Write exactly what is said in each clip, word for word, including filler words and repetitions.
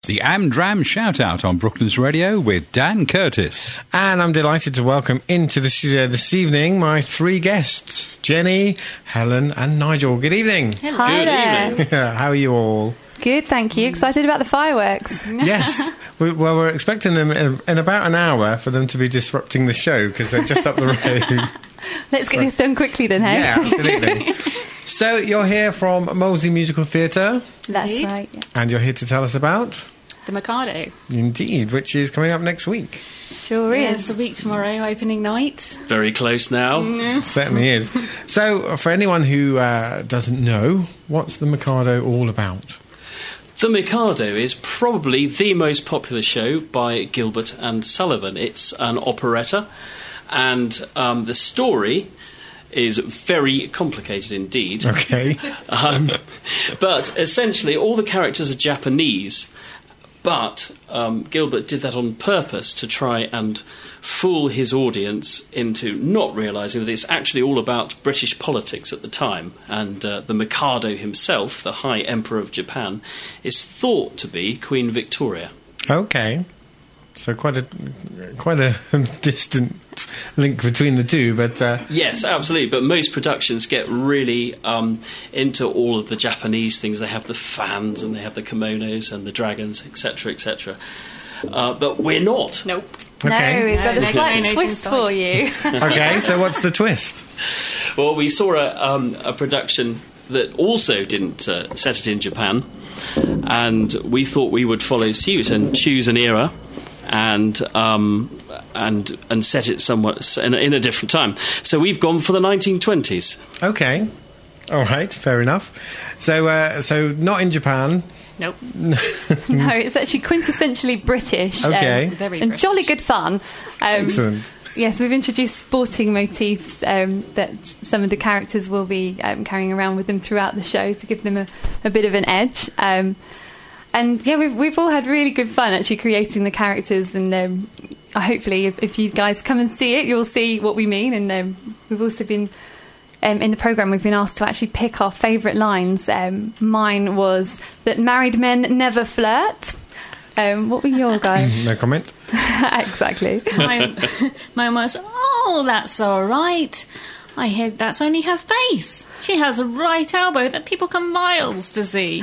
The Amdram Shout-Out on Brooklands Radio with Dan Curtis. And I'm delighted to welcome into the studio this evening my three guests, Jenny, Helen and Nigel. Good evening. Hello. Hi Good there. evening. How are you all? Good, thank you. Excited about the fireworks. Yes. we, well, we're expecting them in, in about an hour for them to be disrupting the show because they're just up the road. Let's get this done quickly then, hey? Yeah, absolutely. So you're here from Molesey Musical Theatre. That's Indeed. right. Yeah. And you're here to tell us about... The Mikado. Indeed, which is coming up next week. Sure Yes, is. a week tomorrow, opening night. Very close now. Certainly is. So, for anyone who uh, doesn't know, what's the Mikado all about? The Mikado is probably the most popular show by Gilbert and Sullivan. It's an operetta, and um, the story is very complicated indeed. Okay. um, but essentially, all the characters are Japanese, but um, Gilbert did that on purpose to try and fool his audience into not realising that it's actually all about British politics at the time. And uh, the Mikado himself, the High Emperor of Japan, is thought to be Queen Victoria. Okay. So quite a quite a distant link between the two, but... Uh, Yes, absolutely, but most productions get really um, into all of the Japanese things. They have the fans and they have the kimonos and the dragons, et cetera, et cetera. Uh, but we're not. Nope. Okay. No, we've got No, a no slight kimonos twist inside. for you. okay, so what's the twist? Well, we saw a, um, a production that also didn't uh, set it in Japan, and we thought we would follow suit and choose an era and um, and and set it somewhat in a, in a different time. So we've gone for the nineteen twenties. Okay. All right, fair enough. So, uh, so not in Japan. Nope. No, it's actually quintessentially British. Okay. Um, Very and British. jolly good fun. Um, Excellent. Yes, we've introduced sporting motifs um, that some of the characters will be um, carrying around with them throughout the show to give them a, a bit of an edge. Um, and yeah, we've we've all had really good fun actually creating the characters, and um, hopefully, if, if you guys come and see it, you'll see what we mean. And um, we've also been um, in the programme. We've been asked to actually pick our favourite lines. Um, mine was that married men never flirt. Um, what were your guys? No comment. Exactly. Mine, mine was, oh, that's all right. I hear that's only her face. She has a right elbow that people come miles to see.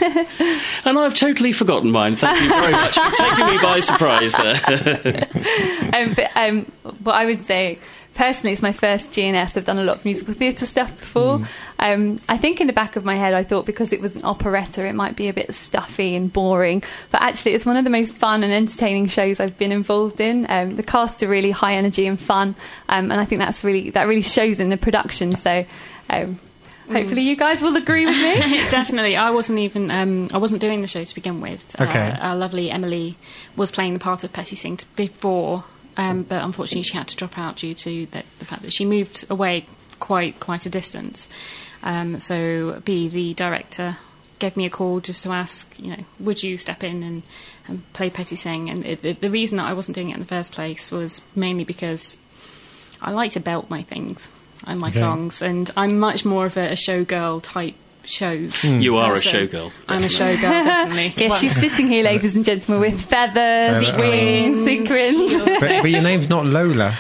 And I've totally forgotten mine. Thank you very much for taking me by surprise there. um, but um, what I would say, personally, it's my first G N S. I've done a lot of musical theatre stuff before. Mm. Um, I think in the back of my head I thought because it was an operetta it might be a bit stuffy and boring, but actually it's one of the most fun and entertaining shows I've been involved in. Um, the cast are really high energy and fun, um, and I think that's really that really shows in the production, so um, hopefully you guys will agree with me. Definitely. I wasn't even um, I wasn't doing the show to begin with. Okay. Uh, our lovely Emily was playing the part of Petty Sing before, um, but unfortunately she had to drop out due to the, the fact that she moved away quite quite a distance. Um, so B, the director, gave me a call just to ask, you know, would you step in and, and play Petty Sing? And it, it, the reason that I wasn't doing it in the first place was mainly because I like to belt my things and my Okay. songs, and I'm much more of a, a showgirl type shows. You are a person. showgirl. I'm a showgirl, definitely. Yes, Well, she's sitting here, ladies and gentlemen, with feathers, Feather- wings, sequins. But, but your name's not Lola.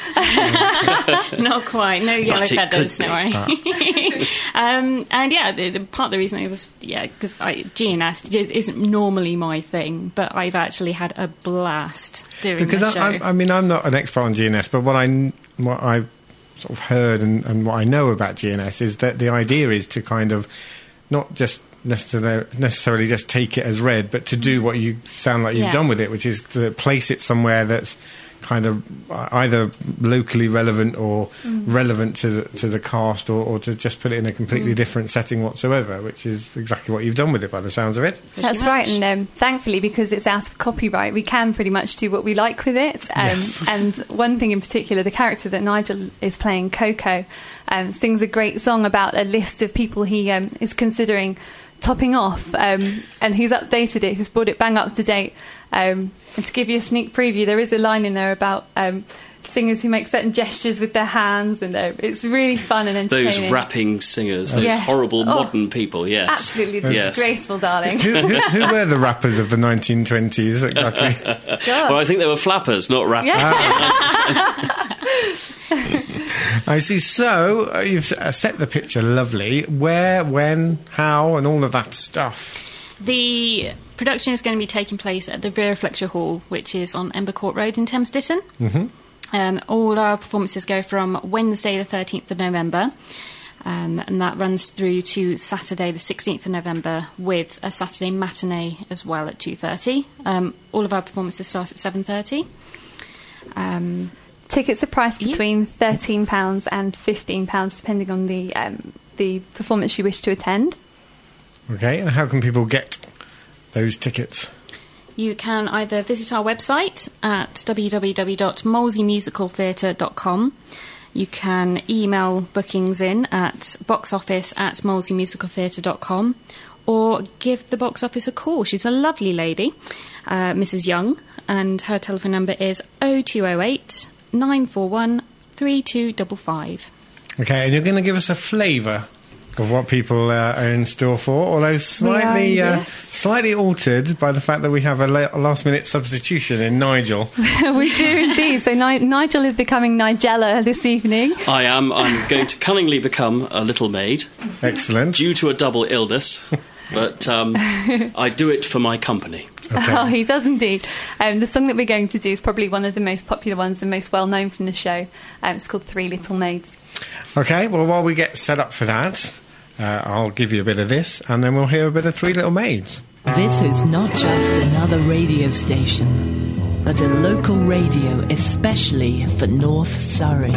Not quite. No yellow But it feathers, could no be. worry. um, and yeah, the, the, part of the reason I was, yeah, because G N S is- isn't normally my thing, but I've actually had a blast doing Because the show. I, I, I mean, I'm not an expert on G N S, but what I kn- what I've sort of heard and, and what I know about G N S is that the idea is to kind of not just necessarily necessarily just take it as read, but to do what you sound like you've Yeah. done with it, which is to place it somewhere that's kind of either locally relevant or Mm. relevant to the, to the cast, or, or to just put it in a completely Mm. different setting whatsoever, which is exactly what you've done with it by the sounds of it. Pretty That's much. right, and um, thankfully, because it's out of copyright, we can pretty much do what we like with it. Um, Yes. And one thing in particular, the character that Nigel is playing, Coco, um, sings a great song about a list of people he um, is considering topping off, um, and he's updated it, he's brought it bang up to date. Um, and to give you a sneak preview, there is a line in there about um, singers who make certain gestures with their hands, and it's really fun and entertaining. Those rapping singers, those Yes. horrible Oh, modern people, yes. Absolutely Yes. disgraceful, darling. who, who, who were the rappers of the nineteen twenties exactly? God. Well, I think they were flappers, not rappers. Yeah. I see. So uh, you've uh, set the picture lovely. Where, when, how, and all of that stuff. The production is going to be taking place at the Vera Fletcher Hall, which is on Ember Court Road in Thames Ditton. Mm-hmm. Um, all our performances go from Wednesday the thirteenth of November, um, and that runs through to Saturday the sixteenth of November, with a Saturday matinee as well at two thirty. Um, all of our performances start at seven thirty. Um, Tickets are priced Yeah. between thirteen pounds and fifteen pounds, depending on the um, the performance you wish to attend. Okay, and how can people get those tickets? You can either visit our website at w w w dot molesey musical theatre dot com. You can email bookings in at boxoffice at molesey musical theatre dot com, or give the box office a call. She's a lovely lady, uh, Missus Young, and her telephone number is oh two oh eight, nine four one, three two five five. Okay, and you're going to give us a flavour of what people uh, are in store for, although slightly are, uh, yes. slightly altered by the fact that we have a, la- a last-minute substitution in Nigel. We do indeed. So Ni- Nigel is becoming Nigella this evening. I am. I'm going to cunningly become a little maid Excellent. due to a double illness, but um, I do it for my company. Okay. Oh, he does indeed. Um, the song that we're going to do is probably one of the most popular ones and most well known from the show. Um, it's called Three Little Maids. Okay, well, while we get set up for that, uh, I'll give you a bit of this, and then we'll hear a bit of Three Little Maids. This is not just another radio station, but a local radio especially for North Surrey.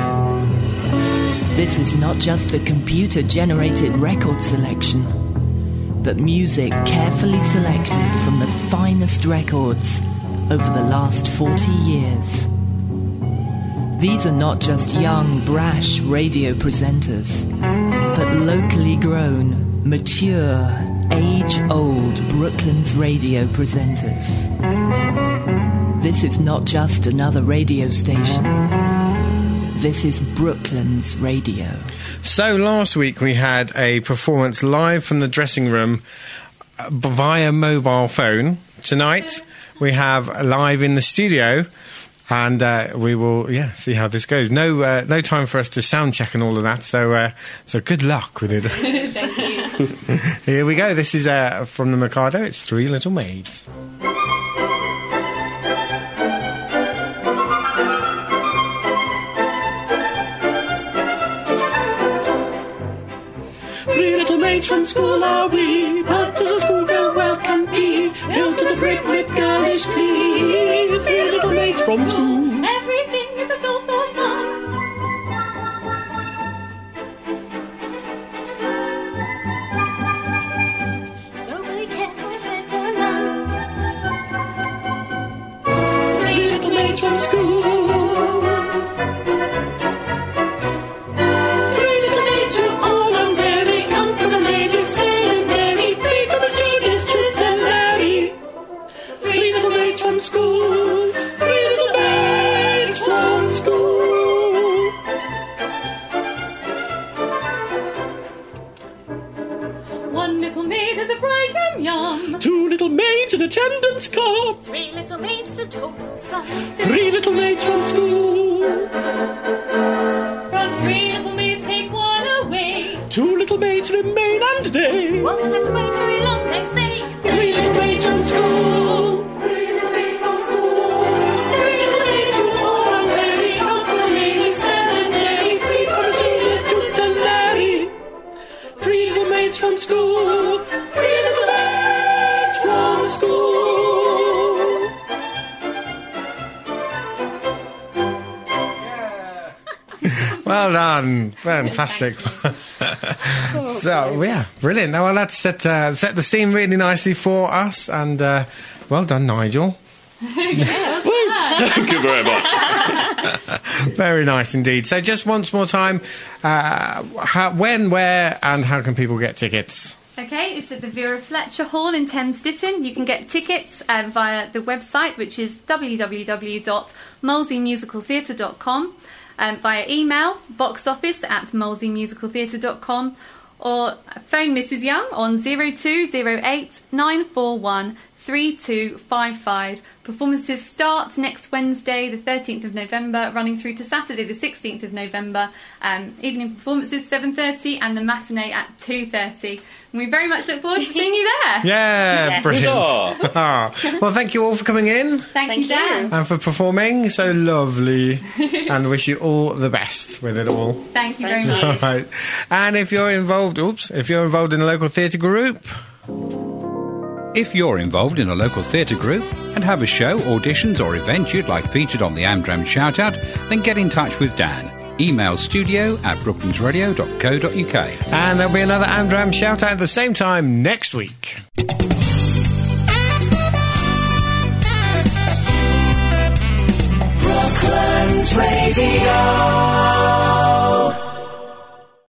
This is not just a computer-generated record selection, but music carefully selected from the finest records over the last forty years. These are not just young, brash radio presenters, but locally grown, mature, age-old Brooklands radio presenters. This is not just another radio station. This is Brooklands Radio. So last week we had a performance live from the dressing room uh, via mobile phone. Tonight we have live in the studio, and uh, we will yeah see how this goes. No uh, no time for us to sound check and all of that. So uh, so good luck with it. Thank you. Here we go. This is uh, from the Mikado. It's Three Little Maids. Three little maids from school are we, but as a schoolgirl well can be, built to the brick with girlish glee. Three little maids from school. Everything is a source of fun. Nobody cared for a second now. Three little maids from school. Three little maids who all are merry, come from the ladies' seminary, three from the students' tutelary. Three little maids from school. Three little maids from school. One little maid has a bright yum yum. Two little maids in attendance come. Three little maids, the total sum. Three little maids from school. From three little maids, take one away. Two little maids remain and they. Won't have to wait very long, they say. Three little maids from school. Three little maids from school. Three little maids who all are merry, come from the ladies' seminary, three from the students' tutelary. Three little maids from school. Three little maids from school. Well done. Fantastic. So, yeah, brilliant. Now, well, that's set, uh, set the scene really nicely for us, and uh, well done, Nigel. Thank you very much. Very nice indeed. So just once more time, uh, how, when, where, and how can people get tickets? Okay, it's at the Vera Fletcher Hall in Thames Ditton. You can get tickets um, via the website, which is w w w dot molesey musical theatre dot com, um, via email, box office at molesey musical theatre dot com, or phone Missus Young on zero two zero eight nine four one three two five five. Performances start next Wednesday, the thirteenth of November, running through to Saturday, the sixteenth of November. Um, evening performances seven thirty and the matinee at two thirty. And we very much look forward to seeing you there. Yeah, Yeah. brilliant. Huzzah. Ah. Well, thank you all for coming in Thank, Thank you, Dan. and for performing. So lovely. And wish you all the best with it all. Thank you very Thank much. you. Right. And if you're involved, oops, if you're involved in a local theatre group, If you're involved in a local theatre group and have a show, auditions or event you'd like featured on the Amdram Shoutout, then get in touch with Dan. Email studio at brooklandsradio dot co dot uk. and there'll be another Amdram shout out at the same time next week. Brooklands Radio.